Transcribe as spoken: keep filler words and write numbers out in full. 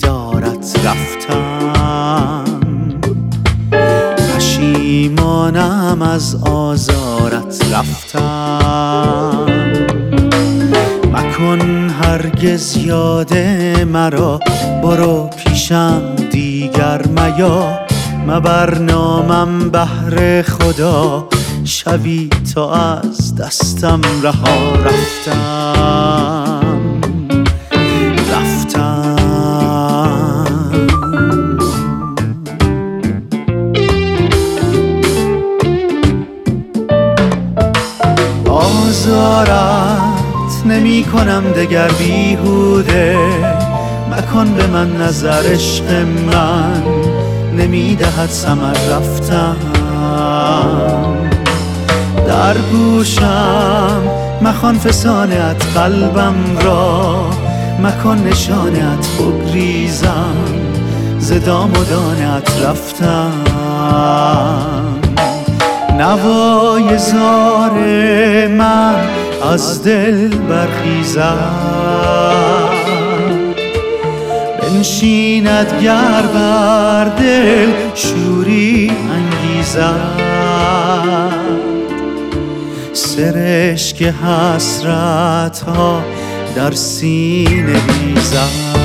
دیدارت رفتم، پشیمانم از آزارت رفتم. مکن هرگز یاد مرا، برو پیشم دیگر میا. مبر نامم بهر خدا، شبی تا از دستم رها رفتم رفتم. آزارت نمی کنم دگر بیهوده، مکن به من نظر عشق من نمی دهد ثمر رفتم. در گوشم مخوان فسانه‌ات قلبم را، مکن نشانه‌ات بگریزم ز دام و دانه‌ات رفتم. نوای زار من از دل برخیزد، بنشیند گر بر دل شوری انگیزد. سرشک حسرت ها در سینه ریزد.